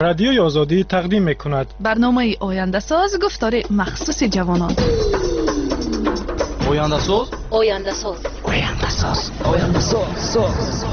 رادیوی آزادی تقدیم می‌کند برنامه آینده ساز گفتار مخصوص جوانان. آینده ساز، آینده ساز، آینده ساز، آینده ساز.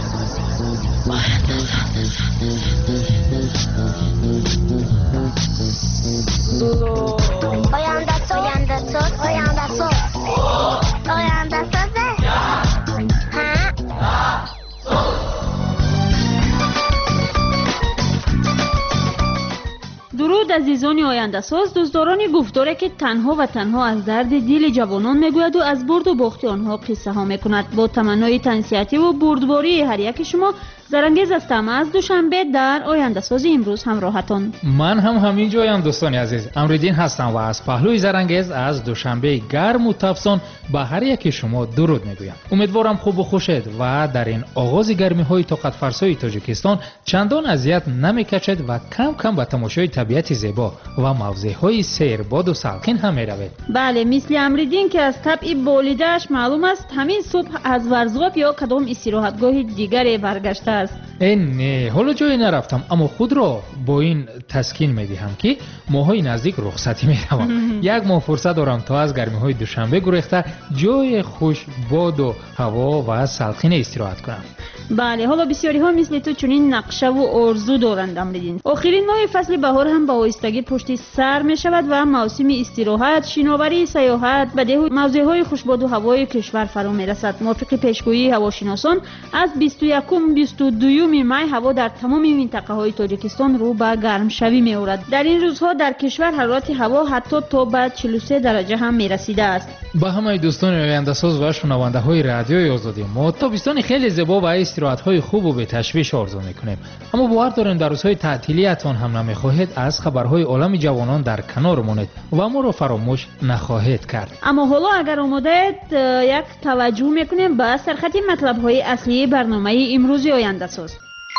درود عزیزان آینده ساز، دوستداران گفتاره که تنها و تنها از درد دل جوانان میگوید و از برد و باخت آنها قصه ها میکند. با تمنای تنصیحاتی و بردباری هر یک شما زرنگیز هستم از دوشنبه در آینده ساز امروز همراهتان. من هم همینجایم دوستان عزیز، امردین هستم و از پهلوی زرنگیز از دوشنبه گرم و تفسان به هر یک شما درود میگویم. امیدوارم خوب و خوشید و در این آغاز گرمی های طاقت فرسای تاجیکستان چندان اذیت نمیکشید و کم کم به تماشای طبیعت زیبا و موضع های سیر باد و سالکین هم میروید. بله، مثل امردین که از طبع بولیده‌اش معلوم است همین صبح از ورزگاه یا کدام استراحتگاه دیگری برگشته است. نه، حالا جایی نرفتم، اما خود را با این تسکین میدهم که ماهای نزدیک رخصتی میروم. یک ماه فرصت دارم تا از گرمی های دوشنبه گریخته جای خوش باد و هوا و سالکین استراحت کنم. بله، حالا بسیاری ها مثل تو چنین نقشه و آرزو دارند امردین. آخرین ماه فصل بهار هم با آهستگی پشت سر می شود و موسم استراحت، شناوری، سیاحت به موضع های خوشباد و هوای کشور فرا می رسد. موافق پیشگویی هواشناسان از 21-22 می هوا در تمام منطقه های تاجیکستان رو به گرم شوی می آورد. در این روزها در کشور حرارت هوا حتی تا به 43 درجه هم می رسیده است. با همه دوستان آینده ساز و شنونده های رادیوی آزادی، ما تابستان خیلی زیبا و استراحت های خوب و به تشویش آرزو میکنیم، اما باور داریم در روزهای تعطیلیتان هم نمیخواهید از خبرهای عالم جوانان در کنار مانید و ما را فراموش نخواهید کرد. اما حالا اگر آماده یک توجه میکنیم به سرخط مطلب های اصلی برنامه امروز آینده ساز.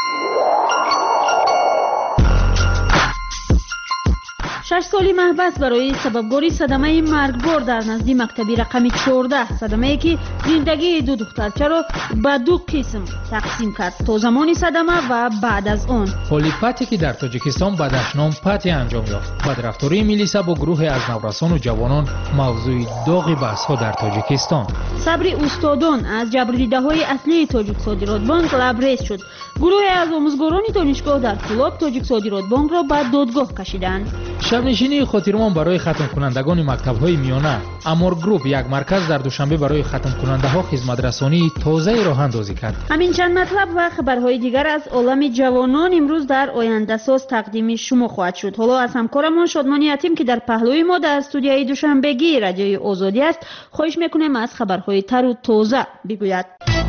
6 سالی محبس برای سببگاری صدمه مرگبار در نزد مکتبی رقم 14، صدمه‌ای که زندگی دو دخترچه را به دو قسم تقسیم کرد، تا زمان صدمه و بعد از آن. حالی پتی که در تاجیکستان به دشنام پتی انجام یافت. بدرفتاری میلیسا با گروه از نورسان و جوانان موضوع داغ بحث‌ها در تاجیکستان. صبر استادان از جبردیده‌های اصلی تاجیک صادرات بانک لبریز شد. گروه از آموزگاران دانشگاه در طلاب تاجیک صادرات بانک را به دادگاه کشیدند. شبنشینی خاطرمان برای ختم کنندگان مکتب‌های میانه. امور گروپ یک مرکز در دوشنبه برای ختم کننده‌ها خدمت رسانی تازه راه اندازی کرد. همین چند مطلب و خبرهای دیگر از عالم جوانان امروز در آینده ساز تقدیم شما خواهد شد. حالا از همکارمان شادمانی یتیم که در پهلوی ما در استودیوی دوشنبگی رادیوی آزادی است خواهش می‌کنیم از خبرهای تر و تازه بگوید.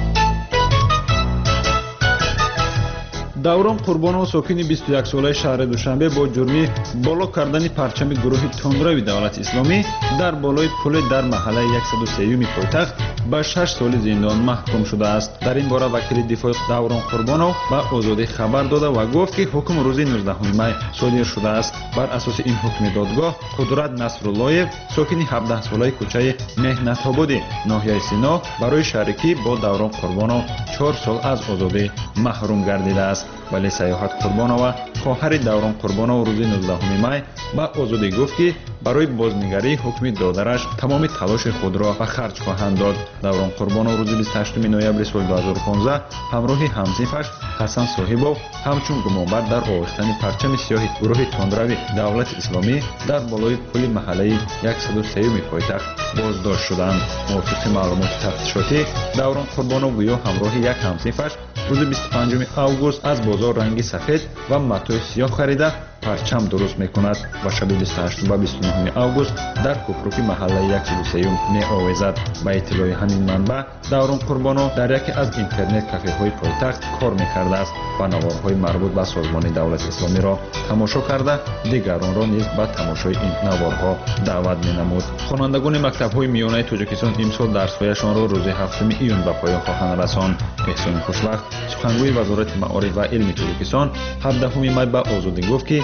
даврон қурбонов сокини 21 солаи шаҳри душанбе бо ҷурми боло кардани парчами гурӯҳи тундрави давлати исломӣ дар болои пуле дар маҳаллаи 103-юми пойтахт ба 6 соли зиндон маҳкум шудааст. дар ин бора вакили дифои даврон қурбонов ба озодӣ хабар дода ва гуфт ки ҳукм рӯзи 19 май содир шудааст. бар асоси ин ҳукми додгоҳ қудрат насруллоев сокини 17 солаи кӯчаи меҳнатободи ноҳияи сино барои шарикӣ бо даврон қурбонов 4 сол аз озодӣ маҳрум гардидааст. вале саёҳат қурбонова хоҳари даврон қурбонов рӯзи 19 май ба озодӣ гуфт ки барои бознигарии ҳукми додараш тамоми талоши худро ба харҷ хоҳанд дод. даврон қурбонов рӯзи 28 ноябри соли 2015 ҳамроҳи ҳамсинфаш ҳасан соҳибов ҳамчун гумонбар дар овехтани парчами сиёҳи гурӯҳи тундрави давлати исломӣ дар болои пули маҳаллаи 103-юми пойтахт боздошт шуданд. мувофиқи маълумоти тафтишотӣ даврон қурбонов гӯё ҳамроҳи як ҳамсинфаш рӯзи 25 август аз бозор ранги сафед ва матои сиёҳ харида парчам дуруст мекунад ва шаби 28 ба 29 август дар кӯпруки маҳаллаи 103 меовезад. ба иттилои ҳамин манбаъ даврон қурбонов дар яке аз интернет кафеҳои пойтахт кор мекардааст ва наворҳои марбут ба созмони давлати исломиро тамошо карда дигаронро низ ба тамошои ин наворҳо даъват менамуд. хонандагони мактабҳои миёнаи тоҷикистон имсол дарсҳояшонро рӯзи 7 июн ба поён хоҳанд расонд. эҳсони хушвақт сухангӯи вазорати маориф ва илми тоҷикистон 17 май ба озодӣ гуфт ки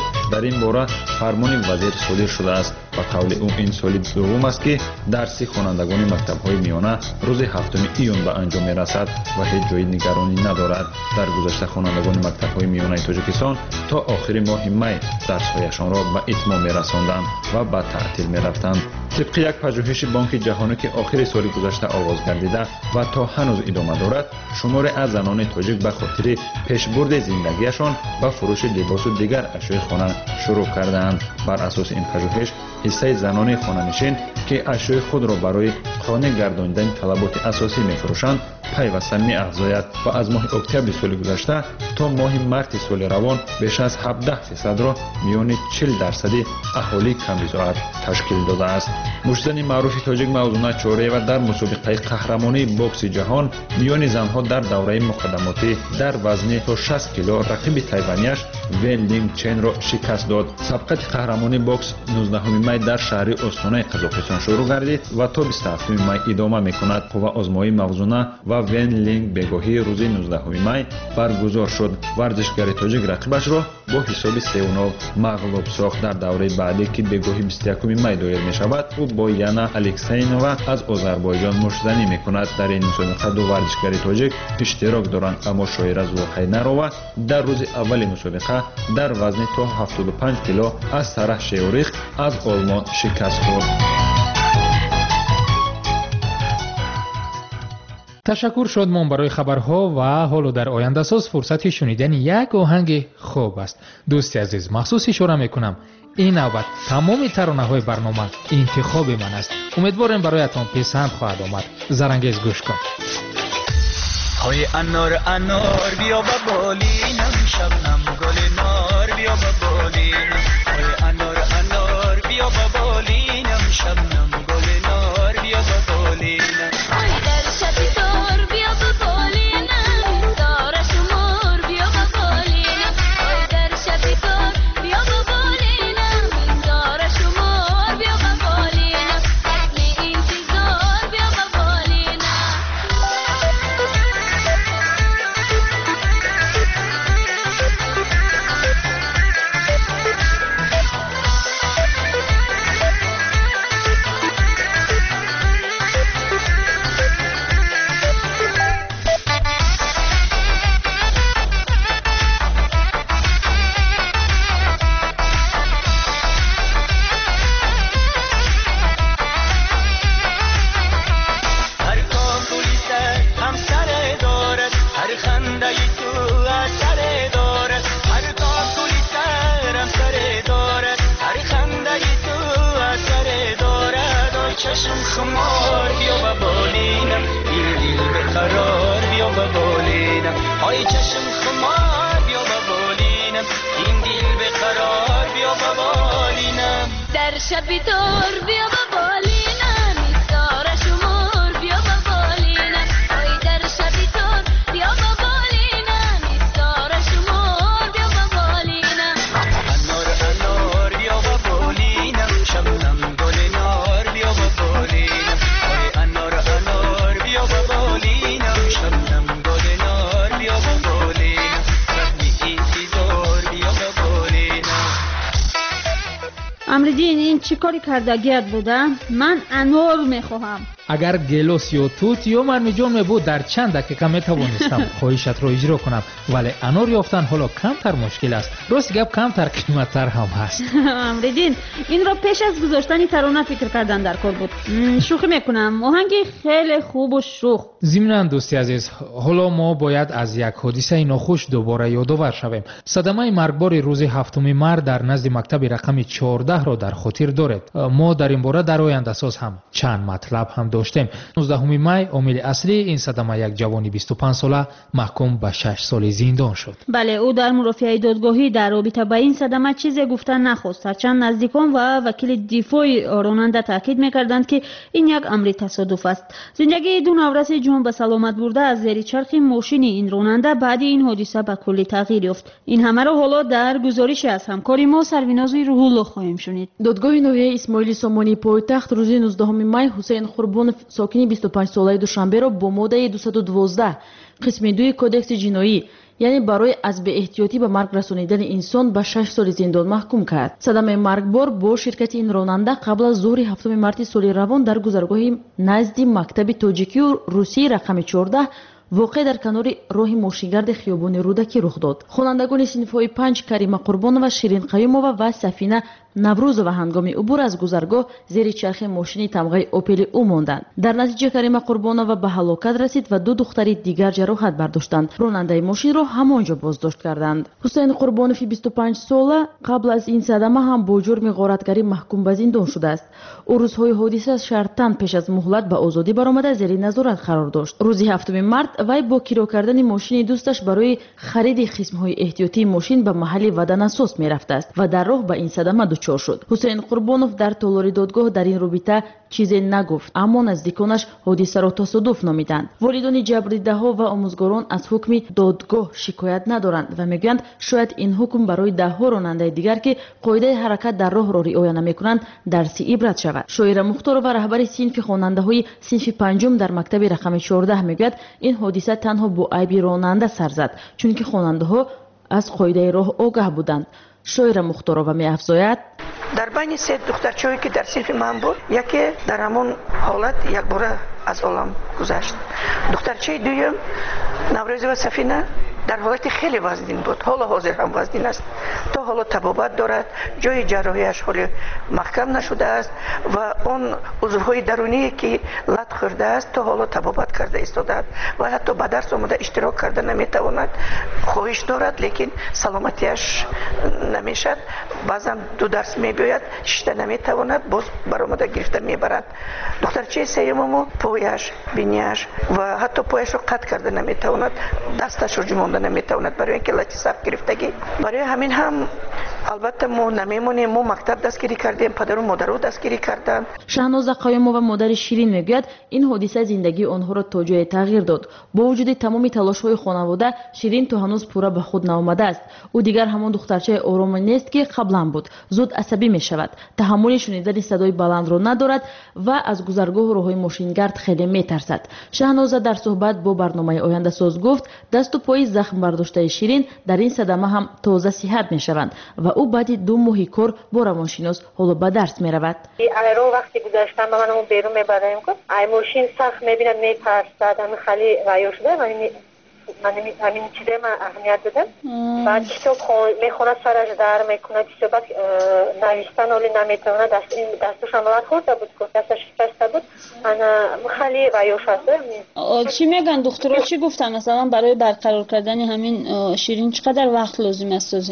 дар ин бора фармони вазир содир шудааст ва қавли ӯ ин соли дуввум аст ки дарси хонандагони мактабҳои миёна рӯзи 7 июн ба анҷом мерасад ва ҳеҷ ҷои нигаронӣ надорад. дар гузашта хонандагони мактабҳои миёнаи тоҷикистон то охири моҳи май дарсҳояшонро ба итмом мерасонданд ва ба таътил мерафтанд. тибқи як пажӯҳиши бонки ҷаҳонӣ ки охири соли гузашта оғоз гардида ва то ҳанӯз идома дорад, шуморе аз занони тоҷик ба хотири пешбурди зиндагиашон ба фурӯши либосу дигар ашёи хона шурӯъ кардаанд. бар асоси ин пажӯҳиш ҳиссаи занони хонанишин ки ашёи худро барои қонеъ гардонидани талаботи асосӣ мефурӯшанд пайваста меафзояд ва аз моҳи октябри соли гузашта то моҳи марти соли равон беш аз 17%-ро миёни 40% аҳолии камбизоат ташкил додааст. мушзани маъруфи тоҷик мавзуна чорева дар мусобиқаи қаҳрамонии бокси ҷаҳон миёни занҳо дар давраи муқаддамотӣ дар вазни то 60 кило рақиби тайванияш Вен Линг Ченро шикаст дод. сабқати қаҳрамонии бокс 19 май дар шаҳри остонаи қазоқистон шурӯъ гардид ва то 27 май идома мекунад. қувваозмоии мавзуна ва Вен Линг бегоҳӣ рӯзи 19 май баргузор шуд. варзишгари тоҷик рақибашро бо ҳисоби 3-0 мағлуб сохт. дар давраи баъдӣ ки бегоҳи 21 май доир мешавад, ӯ бо Яна Алексейнова аз Озарбойҷон мушзанӣ мекунад. дар ин мусобиқа ду варзишгари тоҷик иштирок доранд, аммо Шоира Зулхайнарова дар рӯзи аввали мусобиқа дар вазни то 75 кило аз Сараҳ Шеорих аз Олмон шикаст хӯрд. ташаккур шодмон барои хабарҳо ва ҳоло дар ояндасоз фурсати шунидани як оҳанги хуб аст. дӯсти азиз, махсус ишора мекунам ин навбат тамоми таронаҳои барнома интихоби ман аст. умедворем бароятон писанд хоҳад омад. зарангез гӯш кун. های انار انار بیا با بالینم شبنم گل نار بیا با بالینم های انار انار بیا با بالینم شبنم گل نار بیا با بالینم های در شب دار بیا با بالینم دار شمار بیا با بالینم های در شب دار بیا با بالینم دار شمار بیا با بالینم اصل انتظار بیا با بالینم چشم خمار بیا با بالینم این دل به قرار بیا با بالینم های چشم خمار بیا با بالینم این دل به قرار بیا با بالینم در شب دور بیا با بالینم ایستار شمار بیا با بالینم های در شب دور بیا با بالینم ایستار شمار بیا با بالینم انار انار بیا با بالینم شبنم گل نار بیا با بالینم های انار انار بیا با بالینم شبنم گل نار بیا با بالینم رقمی انتظار بیا با بالینم. амридин ин чӣ кори кардагият буда? ман анор мехоҳам. агар гелос ё тут ё мармиҷон мебуд дар чанд дақиқа метавонистам хоҳишатро иҷро кунам, вале анор ёфтан ҳоло камтар мушкил аст. рости гап камтар қиматтар ҳам ҳаст. амридин инро пеш аз гузоштани тарона фикр кардан дар кор буд. шӯхӣ мекунам, оҳанги хеле хубу шух. зимнан дӯсти азиз, ҳоло мо бояд аз як ҳодисаи нохуш дубора ёдовар шавем. садамаи маргбори рӯзи 7 март дар назди мактаби рақами 14-ро дар хотир доред. мо дар ин бора дар ояндасоз ҳам чанд матлаб ҳам доштем. 19 май омили аслии ин садама як ҷавони 25 сола маҳкум ба 6 соли зиндон шуд. бале, ӯ дар мурофиаи додгоҳӣ дар робита ба ин садама чизе гуфта нахост, ҳарчанд наздикон ва вакили дифои ронанда таъкид мекарданд ки ин як амри тасодуф аст. зиндагии ду навраси ҷон ба саломат бурда аз зери чархи мошини ин ронанда баъди ин ҳодиса ба куллӣ тағйир ёфт. ин ҳамаро ҳоло дар гузориши аз ҳамкори мо Сарвинози Рӯҳулло хоҳем шунид. додгоҳи ноҳияи Исмоили Сомонии пойтахт рӯзи 19 май Ҳусейн Хурбонов сокини 25 солаи Душанберо бо моддаи 212 қисми 2 кодекси ҷиноӣ یعنی برای از به احتیاطی به مرگ رسانیدن انسان به 6 سال زندان محکوم کرد. صدمه مرگبار با شرکت این راننده قبل از ظهر 7 مارس سال روان در گذرگاه نزد مکتب تاجیکی و روسی رقم 14 واقع در کنار راه ماشینگرد خیابان رودکی رخ داد. خوانندگان صنف‌های 5 کریمه قربانова، شیرین قیومова و سفینه نوروزова هنگام عبور از گذرگاه زیر چرخ ماشین تمغه اوپل او ماندند. در نتیجه کریمه قربانova به هلاکت رسید و 2 دختر دیگر جراحت برداشتند. راننده ماشین را همانجا بازداشت کردند. حسین قربانوف 25 ساله قبل از این صدمه هم با جرم غارتگری محکوم به زندان شده است. او روزهای حادثه شرطاً پیش از مهلت به آزادی برآمده زیر نظارت قرار داشت. روز 7 مارس وی با کیرو کردن ماشین دوستش برای خرید خصم‌های احتیاطی ماشین به محل ودنساز می‌رفته است و در راه به این صدمه دچار شد. حسین قربانوف در تالار دادگاه در این رابطه چیزی نگفت، اما نزدیکانش حادثه را تصادف نامیدند. والدان جبریده‌ها و آموزگاران از حکم دادگاه شکایت ندارند و میگویند شاید این حکم برای ده‌ها راننده دیگر که قاعده حرکت در راه را رعایت نمی‌کنند درس عبرت شود. شاعر مختار و رهبر صنف خواننده‌های صنف 5 در مکتب رقم 14 میگوید این حادثه تنها با عیب راننده سر زد، چون که خواننده‌ها از قاعده راه آگاه بودند. شاعر مختارova می‌افزاید در بین 3 دخترچه‌ای که در صنف من بود، یکی در همون حالت یک بار از عالم گذشت. دخترچه دوم نوروزova سفینه در حالت خیلی وزنین بود، حالا حاضر هم وزنین است، تا حالا تبابت دارد، جای جراحیش حالی محکم نشده است و اون عضوهای درونی که لط خورده است تا حالا تبابت کرده ایستاده است و حتی به درس آمده اشتراک کرده نمیتواند. خواهش دارد لیکن سلامتیش نمیشد، بعضا 2 درس میباید شده نمیتواند، باز برآمده گرفته میبرند. دخترچه سیممو پایش، بینیش و حتی پایش رو قطع کرده نمیتواند، دستش رو جمونده نمیتواند برای اینکه لطی سخت گرفتگی. برای همین هم البته ما نمیمونیم، ما مکتب دستگیری کردیم، پدر و مادر رو دستگیری کردن. شهناز قیومova مادر شیرین میگوید این حادثه زندگی آنها را تا جای تغییر داد. با وجود تمام تلاش‌های خانواده، شیرین تا هنوز پورا به خود نآمده است. او دیگر همان دخترچه آرام نیست که قبلا بود. زود عصبی میشود، تحمل شنیدن صدای بلند را ندارد و از گذرگاه راههای ماشینگرد خیلی میترسد. شهناز در صحبت با برنامه آینده ساز گفت دست و پای زخم برداشته شیرین در این صدمه هم تازه صحت میشوند و او بعد 2 ماه کار با روانشناس حالا به درس میرود. ایرو وقتی گذاشتم به منو بیرون میبرم گفت ای ماشین سخت میبینم میترسد، همین خیلی رایو شده. من همین چیزی من اهمیت دادم. بعد کتاب میخونه سرش در میکنه، کتاب نوشتن ولی نمیتونه، دستش عملت خورده بود، دستش شکسته بود. من خیلی رایو شده. چی میگن دکترها، چی گفتن مثلا برای برقرار کردن همین شیرین چقدر وقت لازم است؟ 1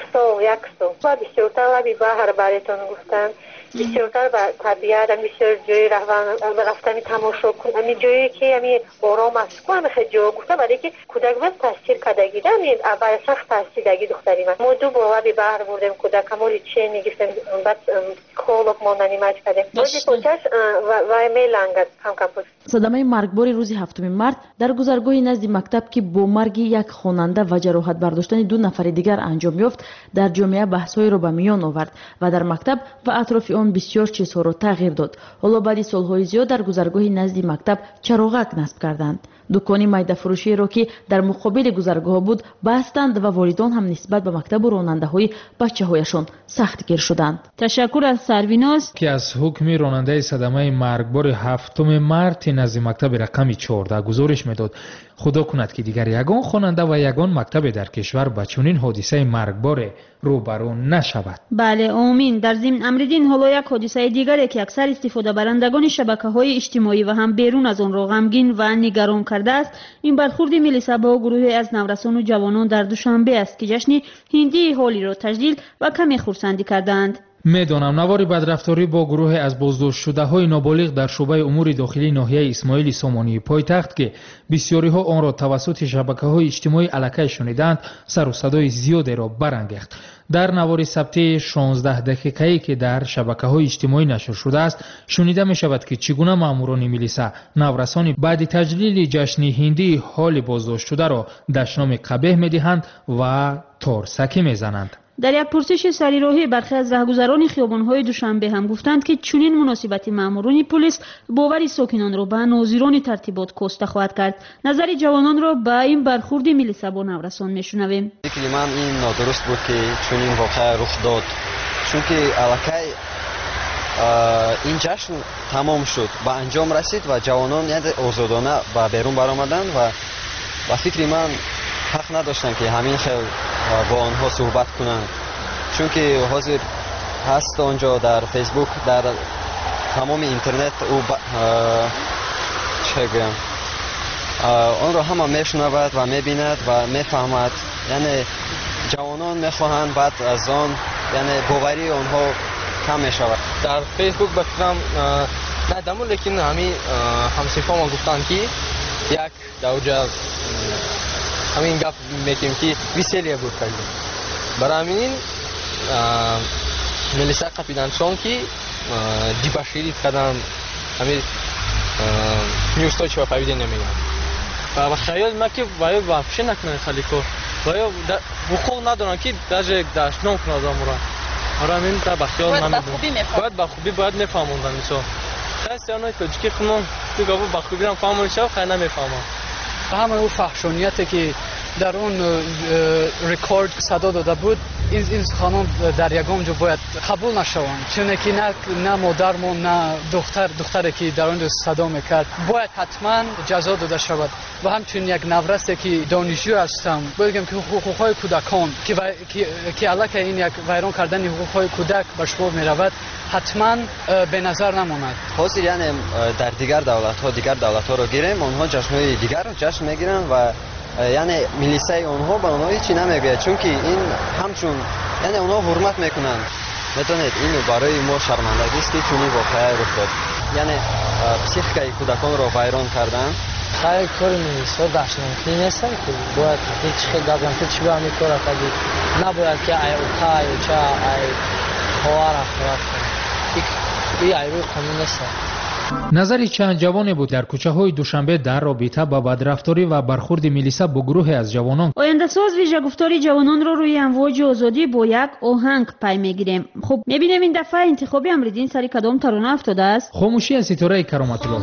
سال و بسیارتر لبی بحر برایتون گفتن، بسیارتر به طبیعت، بسیار جایی رفتن تماشا کن، همین جایی که همین آرام است کن، همین خیلی جا گفته برای که کودک من تاثیر کردگی ده، همین اول سخت تاثیر دگی دختری من. ما 2 بار لبی بحر بردیم، کودک همولی چه میگفتیم، بعد کولوک ماندنی ماچ کردیم. بازی کوچش و میلنگد کم پوست. صدمه مرگبار روز 7 مارس در گذرگاه نزد مکتب که با مرگ یک خواننده و جراحت برداشتن 2 نفر دیگر انجام یافت، در جامعه بحث‌های را به میان آورد و در مکتب و اطراف آن بسیار چیزها را تغییر داد. حالا بعد سالهای زیاد در گذرگاه نزد مکتب چراغک نصب کردند. دکانی میده فروشی را که در مقابل گذرگاه بود بستند و والدان هم نسبت به مکتب و راننده‌های بچه‌هایشان سختگیر شدند. تشکر از سرویناز که از حکم راننده صدمه مرگبار 7 مارس نزد مکتب رقم 14 گزارش میداد. خدا کند که دیگر یگان خواننده و یگان مکتب در کشور با چنین حادثه مرگبار روبرو نشود. بله آمین. در ضمن امردین حالا یک حادثه دیگری که اکثر استفاده برندگان شبکه‌های اجتماعی و هم بیرون از آن را غمگین و نگران کرده است، این برخورد ملی صبا و گروهی از نورسان و جوانان در دوشنبه است که جشن هندی هولی را تجلیل و کمی خرسندی کردند. میدانم نوار بدرفتاری با گروه از بازداشت شده های نابالغ در شعبه امور داخلی ناحیه اسماعیل سامانی پایتخت که بسیاری ها آن را توسط شبکه های اجتماعی الکی شنیدند سر و صدای زیادی را برانگیخت. در نوار ثبت 16 دقیقه‌ای که در شبکه‌های اجتماعی نشر شده است شنیده می شود که چگونه ماموران ملیسا نورسان بعد تجلیل جشن هندی حال بازداشت شده را دشنام قبیح می دهند و تارسکی می زنند. در یک پرسش سریراهی برخی از رهگذران خیابان‌های دوشنبه هم گفتند که چنین مناسبت ماموران پلیس باور ساکنان را به ناظران ترتیبات کاسته خواهد کرد. نظر جوانان را به این برخورد ملیسا با نورسان میشنویم. من این نادرست بود که چنین واقعه رخ داد، چون که الکی این جشن تمام شد به انجام رسید و جوانان آزادانه به بیرون برآمدند و فکر من حق نداشتن که همین خیلی با آنها صحبت کنند، چون که حاضر هست آنجا در فیسبوک، در تمام اینترنت او چه گویم آن را همه میشنود و میبیند و میفهمد. یعنی جوانان میخواهند بعد از آن یعنی باوری آنها کم میشود. در فیسبوک بفکرم ندمون، لیکن همین همسفا ما گفتن که یک دوجه همین گفت میکنیم که ویسیلیه بود کردیم. برای همین ملیسا قفیدنشان که دیپاشیری کردن همین نیوستای چه فایده نمیگن و خیال ما که باید وافشه نکنن خالی کار باید وقوع ندارن که در یک داشتنام کنن آدم را همین تا بخیال نمیدونم باید بخوبی باید میفهموندن مثلا خیلی آنهای تاجیکی خونم تو گفت بخوبی هم فهمونشه و خیلی نمیفهمم و همه اون فحشانیتی که در اون رکورد صدا داده بود این خانم در یگام جو باید قبول نشوند، چون که نه مادرمون نه دختری که در اون صدا میکرد باید حتما جزا داده شود. و همچنین یک نورستی که دانشجو هستم بگم که حقوقهای کودکان که علاقه این یک ویران کردن حقوقهای کودک به شمار میرود حتما به نظر نماند. حاضر یعنی در دیگر دولت‌ها رو گیریم، آنها جشن‌های دیگر رو جشن میگیرن و یعنی ملیسای آنها به آنها هیچی نمیگه، چون که این همچون یعنی آنها حرمت میکنن. میدونید این برای ما شرمندگی است که چنین واقعه رخ داد. یعنی پسیفیکای کودکان رو ویران کردن. خیلی کار ملیسا داشتن نیست که باید هیچ خیلی دادن که چی باید میکاره کردید نباید که ای اوکای و چه ای خوار اخوات این ایروی قانون نیست. نظری چند جوانی بود در کوچه های دوشنبه در رابطه با بدرفتاری و برخورد ملیسا با گروه از جوانان. آینده ساز ویژه گفتاری جوانان رو روی امواج آزادی با یک آهنگ پی میگیریم. خب میبینیم این دفعه انتخابی امریدین سری کدام ترانه افتاده است؟ خاموشی از ستاره کرامت الله.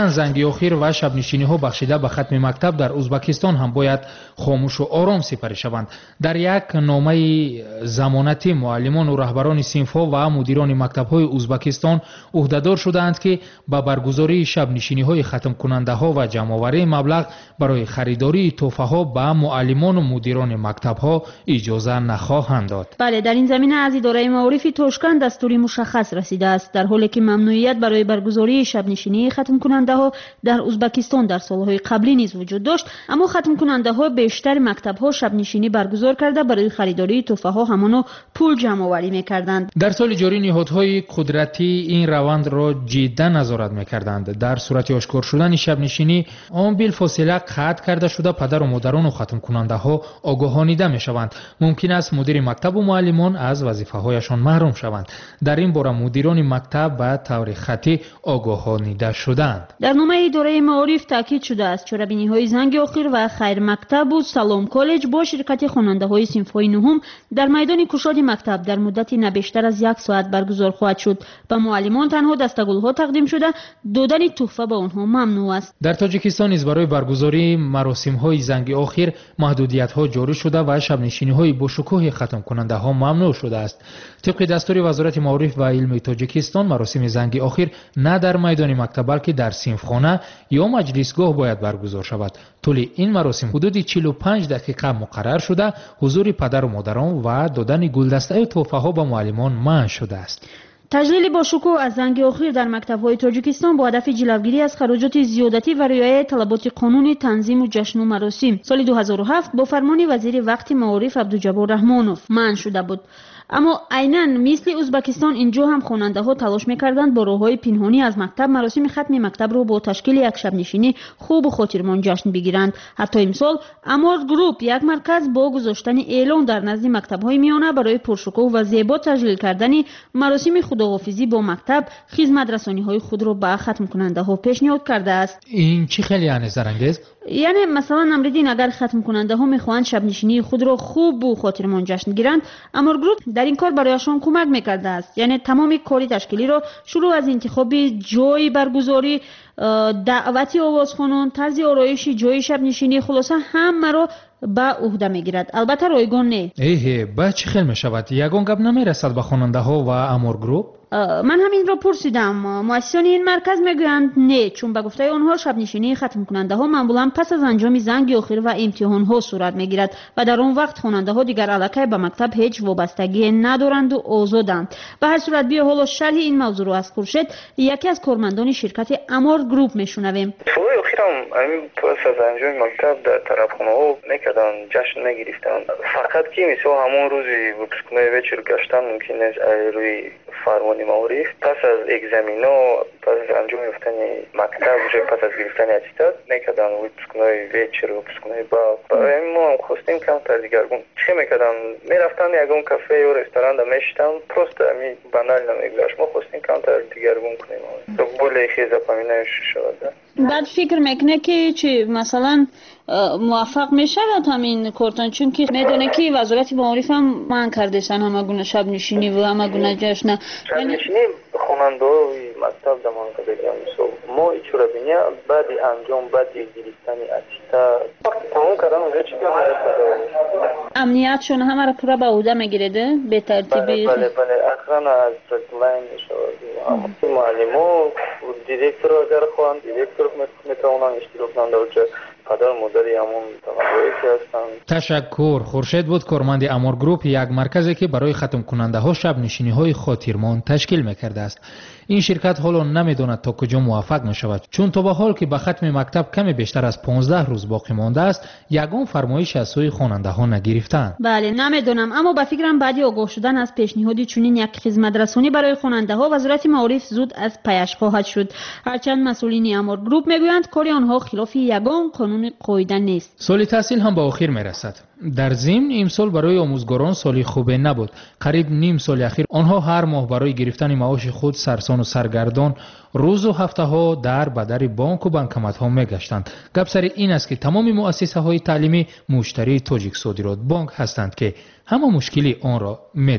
занги охир ва шабнишиниҳо бахшида ба хатми мактаб дар узбекистон ҳам бояд хомӯшу ором сипарӣ шаванд. дар як номаи замонатӣ муаллимону раҳбарони синфҳо ва мудирони мактабҳои узбекистон уҳдадор шудаанд ки ба баргузории шабнишиниҳои хатмкунандаҳо ва ҷамъоварии маблағ барои харидории тӯҳфаҳо ба муаллимону мудирони мактабҳо иҷоза нахоҳанд дод. бале, дар ин замина аз идораи маорифи Тошканд дастури мушаххас расидааст, дар ҳоле ки мамнуият барои баргузории шабнишинии хатмкунандаҳо дар Узбекистон дар солҳои қаблӣ низ вуҷуд дошт, аммо хатмкунандаҳо бештари мактабҳо шабнишинӣ баргузор карда барои харидории тӯҳфаҳо ҳамоно пул ҷамъоварӣ мекарданд. дар соли ҷорӣ ниҳодҳои қудратӣ ин равандро ҷидда назорат мекарданд. дар сурати ошкор шудани шабнишинӣ он билфосила қатъ карда шуда падару модарону хатмкунандаҳо огоҳонида мешаванд. мумкин аст мудири мактабу муаллимон аз вазифаҳояшон маҳрум шаванд. дар ин бора мудирони мактаб ба таври хатӣ огоҳонида шуданд. дар номаи идораи маориф таъкид шудааст чорабиниҳои занги охир ва хайр мактабу салом коллеҷ бо ширкати хонандаҳои синфҳои нуҳум дар майдони кушоди мактаб дар муддати на бештар аз 1 соат баргузор хоҳад шуд. ба муаллимон танҳо дастагулҳо тақдим шуда додани тӯҳфа ба онҳо мамнӯъ аст. дар тоҷикистон низ барои баргузории маросимҳои занги охир маҳдудиятҳо ҷорӣ шуда ва шабнишиниҳои бошукӯҳи хатмкунандаҳо мамнӯъ шудааст. тибқи дастури вазорати маориф ва илми тоҷикистон маросими занги охир на дар майдони мактаб балки дар синфхона ё маҷлисгоҳ бояд баргузор шавад. тӯли ин маросим ҳудуди 45 дақиқа муқаррар шуда ҳузури падару модарон ва додани гулдастаи тӯҳфаҳо ба муаллимон манъ шудааст. таҷлили бошукӯҳ аз занги охир дар мактабҳои тоҷикистон бо ҳадафи ҷилавгирӣ аз хароҷоти зиёдатӣ ва риояи талаботи қонуни танзиму ҷашну маросим соли 2007 бо фармони вазири вақти маориф Абдуҷаббор Раҳмонов манъ шуда буд. аммо айнан мисли Узбекистон инҷо ҳам хонандаҳо талош мекарданд бо роҳҳои пинҳонӣ аз мактаб маросими хатми мактабро бо ташкили як шабнишинӣ хубу хотирмон ҷашн бигиранд. ҳатто имсол Амор Груп як марказ бо гузоштани эълон дар назди мактабҳои миёна барои пуршукӯҳ ва зебо таҷлил кардани маросими худоҳофизӣ бо мактаб хизматрасониҳои худро ба хатмкунандаҳо пешниҳод кардааст. ин чӣ хеле анезарангез? яъне масалан Амридин агар хатмкунандаҳо мехоҳанд шабнишинии худро хубу хотирмон ҷашн гиранд, Амор Груп дар ин кор барояшон кӯмак мекардааст. яъне тамоми кори ташкилиро шурӯъ аз интихоби ҷойи баргузорӣ, даъвати овозхонон, тарзи ороиши ҷойи шабнишинӣ, хулоса ҳамаро ба уҳда мегирад. албатта ройгон не. эҳе, ба чӣ хел мешавад? ягон гап намерасад ба хонандаҳо ва Амор Груп? ман ҳаминро пурсидам. муассисони ин марказ мегӯянд не, чун ба гуфтаи онҳо шабнишинии хатмкунандаҳо маъмулан пас аз анҷоми занги охир ва имтиҳонҳо сурат мегирад ва дар он вақт хонандаҳо дигар аллакай ба мактаб ҳеҷ вобастагие надоранду озоданд. ба ҳар сурат биё ҳоло шарҳи ин мавзӯъро аз Хуршед, яке аз кормандони ширкати Амор Груп мешунавем. солҳои охирам пас аз анҷоми мактаб дар тарабхонаҳо мекарданд, ҷашн мегирифтанд. фақат ки мисол ҳамон рӯзи выпускной вечер гаштан мумкин аст рӯи фармони маориф пас аз экзамино, пас аз анҷом ёфтани мактаб, уже пас аз гирифтани аттестат мекарданд выпускной вечер, выпускной бал. барои ҳамин мо ҳам хостем камтар дигаргун чӣ мекардам, мерафтам ягон кафе ё ресторанда мешитам, просто ҳамин банально мегузашт. мо хостем камтар дигаргун кунем, более запоминающий шавад. баъд фикр мекунӣ ки чӣ масалан муваффақ мешавад ҳамин кортон, чунки медоне ки вазорати маориф ҳам манъ кардешан ҳама гуна шабнишинӣ ва ҳама гуна ҷашна. шабнишинӣ хонандаҳои мактаб замонака бегам мисол мо ичорабиния баъди анҷом, баъди гирифтани аттестат вақти тамом кардан уже чӣ кар амниятшон ҳамаро пурра ба уҳда мегиред бетартиби. бале охрана аз лайн мешавад. муаллимо директор агар хоҳанд директор метавонанд иштирок кунанд дар ҷо падар модари ҳамон тамашои ки ҳастанд. ташаккур. Хуршед буд корманди Амор Груп, як марказе ки барои хатмкунандаҳо шабнишиниҳои хотирмон ташкил мекардааст. ин ширкат ҳоло намедонад то куҷо муваффақ мешавад, чун то ба ҳол ки ба хатми мактаб каме бештар аз 15 рӯз боқӣ мондааст, ягон фармоиш аз сӯи хонандаҳо нагирифтаанд. бале, намедонам, аммо ба фикрам баъди огоҳ шудан аз пешниҳоди чунин як хизматрасонӣ барои хонандаҳо вазорати маориф зуд аз паяш хоҳад шуд. ҳарчанд масъулини Амор Груп мегӯянд кори онҳо хилофи ягон қонуни қоида нест. соли таҳсил ҳам ба охир мерасад. дар зимн имсол барои омӯзгорон соли хубе набуд. қариб ним соли ахир онҳо ҳар моҳ барои гирифтани маоши худ сарсону саргардон рӯзу ҳафтаҳо дар ба дари бонку банкоматҳо мегаштанд. гап сари ин аст ки тамоми муассисаҳои таълимӣ муштарии Тоҷик Содирот Бонк ҳастанд ки ҳама мушкили онро медонанд.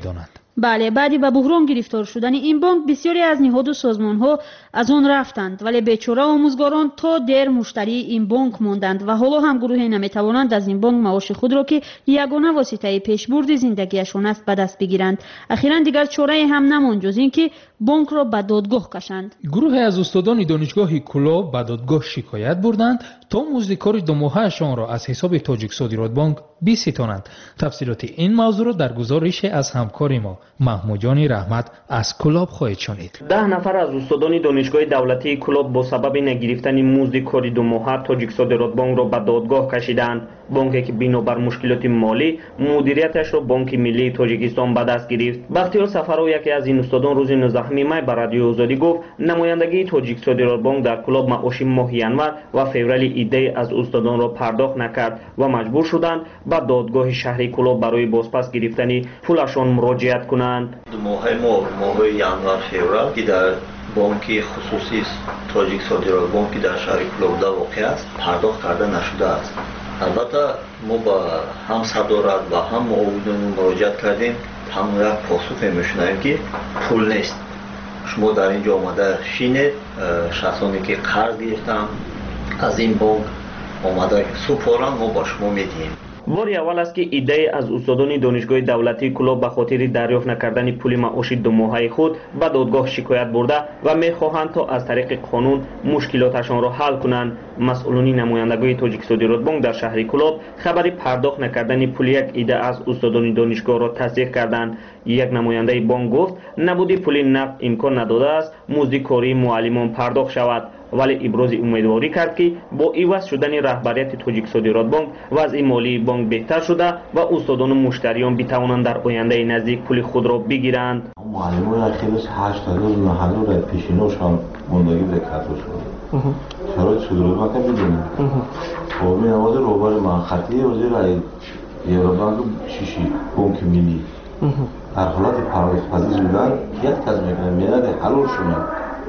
بله، بعدی به بحران گرفتار شدن این بانک بسیاری از نهاد و سازمان ها از آن رفتند، ولی بیچاره آموزگاران تا دیر مشتری این بانک ماندند و حالا هم گروهی نمیتوانند از این بانک معاش خود را که یگانه واسطه پیشبرد زندگیشان است به دست بگیرند. اخیراً دیگر چاره هم نماند جز اینکه بانک را به دادگاه کشند. گروهی از استادان دانشگاه کلوب به دادگاه شکایت بردند تا مزد کار 2 ماهه‌شان را از حساب تاجیک صادرات بانک بستانند. تفصیلات این موضوع را در گزارش از همکار ما محمود جان رحمت از کلوب خواهید شنید. 10 نفر از استادان دانشگاه دولتی کلوب با سبب نگرفتن مزد کار 2 ماهه تاجیک صادرات بانک را به دادگاه کشیدند. بانکی که بنابر مشکلات مالی مدیریتش را بانک ملی تاجیکستان به دست گرفت. بختیار سفرو یکی از این استادان روز 19 می به رادیو آزادی گفت نمایندگی تاجیک صادرات بانک در کلوب معاش ماهی انور و فوریه ایده از استادان را پرداخت نکرد و مجبور شدند به دادگاه شهری کلوب برای بازپس گرفتن پولشان مراجعت کنند. 2 ماه ماه ینور فوریه که در بانک خصوصی تاجیک صادرات بانک در شهر کلوب واقع است پرداخت کرده نشده است. البته ما با هم صدارت و هم معاونین مراجعت کردیم، هم یک پاسخ میشنویم که پول نیست. شما در اینجا آمده شینید، شخصانی که قرض گرفتن از این بانک آمده سپارن ما با شما میدیم. باری اول است که ایده از استادان دانشگاه دولتی کلوب به خاطر دریافت نکردن پول معاش 2 ماهه خود به دادگاه شکایت برده و میخواهند تا از طریق قانون مشکلاتشان را حل کنند. مسئولان نمایندگی تاجیک صادرات بانک در شهر کلوب خبری پرداخت نکردن پول یک ایده از استادان دانشگاه را تصدیق کردند. یک نماینده بانک گفت نبودی پول نقد امکان نداده است مزد کاری معلمان پرداخت شود، ولی ابراز امیدواری کرد که با عوض شدن رهبریت تاجیک صادرات بانک وضع مالی بانک بهتر شده و استادان و مشتریان بتوانند در آینده نزدیک پول خود را بگیرند. معلمان خیلی 8 روز 9 روز پیشینوش هم موندگی به کارش بود. شرایط صادرات بانک بدونید. قومی نواز روبر من خطی وزیر ایران شیشی بانک ملی در حالت پرداخت پذیر بودن یک کس میکنه میاد حلول شدن.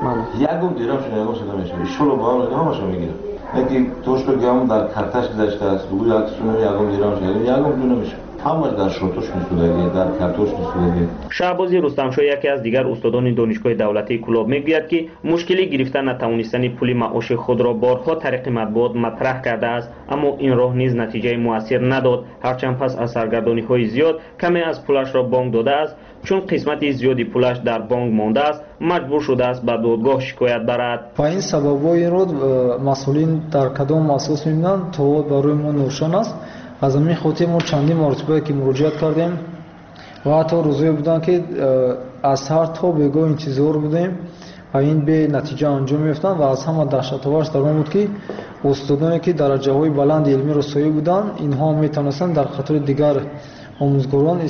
یکم دیرم شده میشه شلو با هم همشو میگیره. یکی توش رو گام در کارتاش گذاشته است. بگو یکتون یکم دیرم شده یکم دونه میشه. همش در شورتوش میسودگی در کارتوش میسودگی. شهبازی رستمشاه یکی از دیگر استادان دانشگاه دولتی کلوب میگوید که مشکلی گرفتن نتوانستن پول معاش خود را بارها طریق مطبوعات مطرح کرده است، اما این راه نیز نتیجه موثر نداد. هرچند پس از سرگردانی های زیاد کمی از پولش را بانک داده است، چون قسمتی زیادی پولش در بانک مانده است مجبور شده است به دادگاه شکایت برد. و این سبب‌های رو مسئولین در کدام اساس می‌بینند تا برای ما روشن است. از همین خاطر ما چندین مرتبه که مراجعت کردیم و حتی روزایی بودن که از هر تا بگاه انتظار بودیم و این به نتیجه انجام می‌افتن و از همه دهشت‌آورش در آن بود که استادانی که درجه‌های بلند علمی رسایی بودند اینها می‌تونستند در خاطر دیگر آموزگاران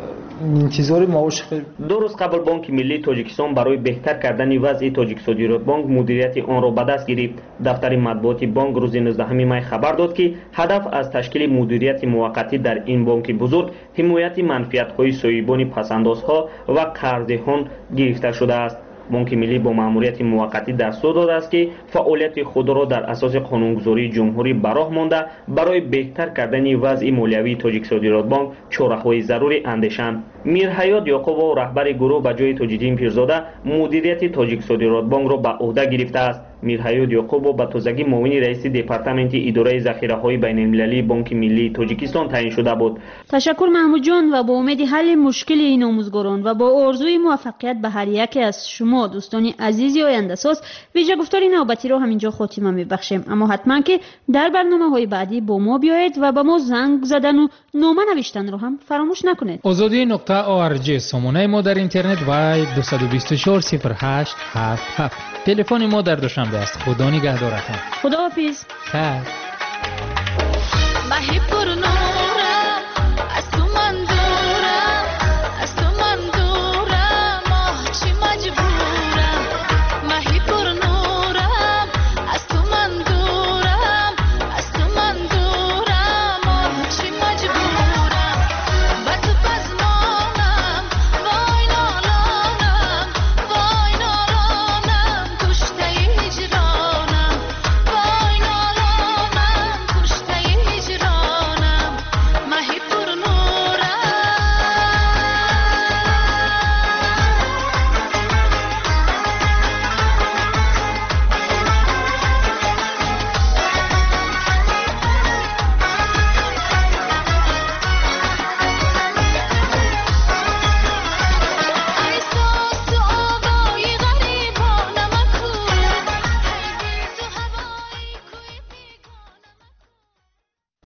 انتظار معاش. 2 روز قبل بانک ملی تاجیکستان برای بهتر کردن وضع تاجیک صادرات بانک مدیریت آن را به دست گرفت. دفتر مطبوعاتی بانک روز 19 می خبر داد که هدف از تشکیل مدیریت موقتی در این بانک بزرگ حمایت منفعت‌های صاحبان پس‌اندازها و قرضدهان گرفته شده است. بانک ملی با مأموریت موقتی دستور داده است که فعالیت خود را در اساس قانونگذاری جمهوری به راه مانده برای بهتر کردن وضع مالیوی تاجیک صادرات بانک چاره‌های ضروری اندیشند. میرحیات یعقوب رهبر گروه به جای تاج‌الدین پیرزاده مدیریت تاجیک صادرات بانک را به عهده گرفته است. میرحیات یعقوب به تازگی معاون رئیس دپارتمنت اداره ذخیره‌های بین‌المللی بانک ملی تاجیکستان تعیین شده بود. تشکر محمود جان و با امید حل مشکل این آموزگاران و با آرزوی موفقیت به هر یک از شما دوستان عزیز آینده ساز ویژه گفتار نوبتی رو همینجا خاتمه میبخشیم، اما حتما که در برنامه‌های بعدی با ما بیایید و به ما زنگ زدن و نامه نوشتن رو هم فراموش نکنید. azadi.org سامانه ما در اینترنت و 224 08 77 تلفن ما در دوشنبه است. خدا نگهدارتان. خداحافظ. خیر.